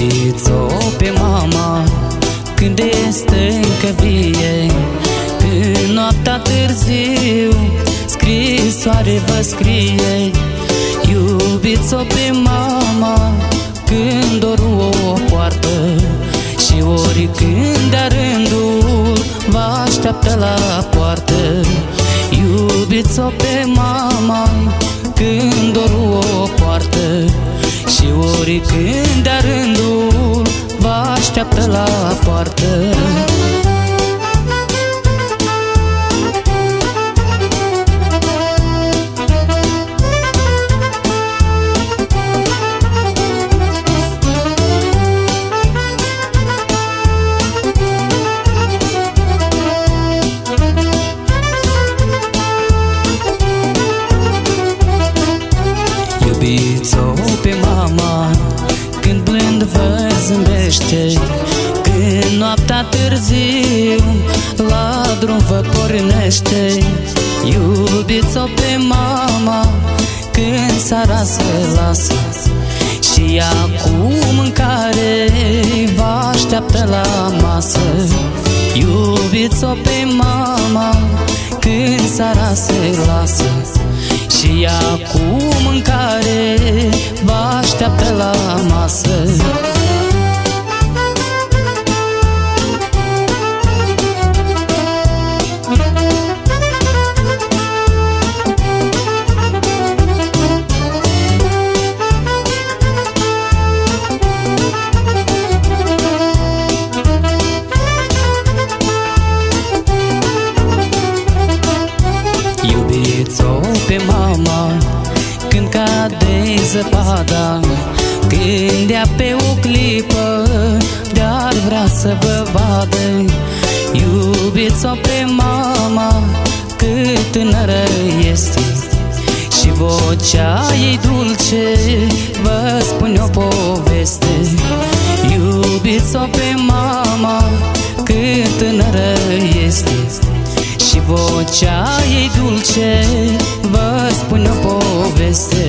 Iubiți-o pe mama când este încă vie, când noaptea târziu scrisoare vă scrie. Iubiți-o pe mama când dorul o poartă și oricând de rândul vă așteaptă la poartă. Iubiți-o pe mama când dorul o poartă și oricând de rândul vă așteaptă la poartă. Iubiți-o pe mama când blând vă zâmbește, când noaptea târziu la drum vă pornește. Iubiți-o pe mama când seara se lasă și ea cu mâncare vă așteaptă la masă. Iubiți-o pe mama când seara se lasă și ea cu mâncare vă așteaptă la masă. Iubiți-o pe mama când cade zăpada, când ea pe o clipă de-ar vrea să vă vadă. Iubiți-o pe mama cât tânără este și vocea ei dulce vă spune o poveste. Iubiți-o pe mama cât tânără este și vocea ei dulce vă spune o poveste.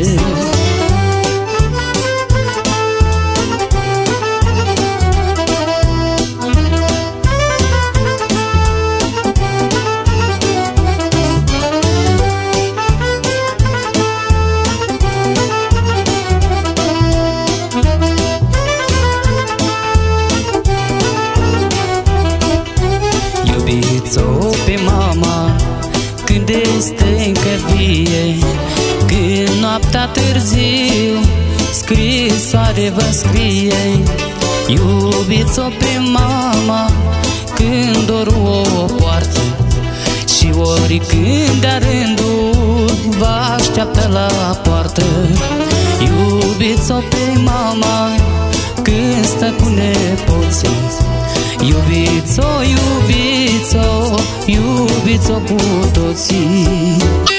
Iubiți-o pe mama când este încă vie, când noaptea târziu scrisoare vă scrie. Iubiți-o pe mama când dorul o poartă și oricând de rândul vă așteaptă la poartă. Iubiți-o pe mama când stă cu nepoții. Iubiți-o, iubiți-o, iubiți-o cu toții.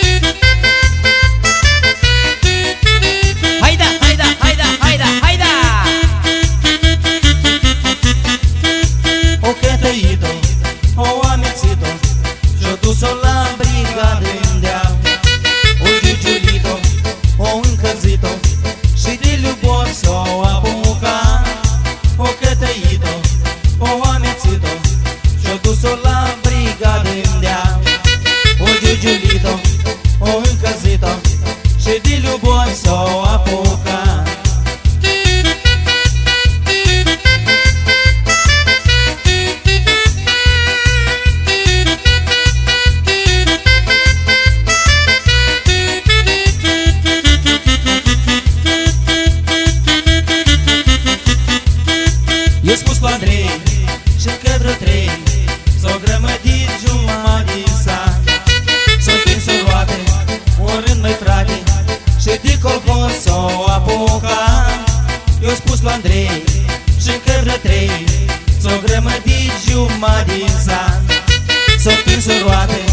Haida, haida, haida, haida, haida! O cătăit-o, o amețit-o și-o dus-o la brigadă îndeal. O giugiulit-o, o încălzit-o și de iubor s-o apuca. O cătăit-o, o amețit-o și-o dus-o la brigadă îndeal. O giugiulit-o, o încălzit-o și de iubor s-o apuca. I-a spus lui Andrei și că vreo trei s-o grămădit jumătate din sat. S-o prins în roate, un rând măi frate, și de colcor s-o apuca. I-a spus lui Andrei și că vreo trei s-o grămădit jumătate din sat. S-o prins în roate,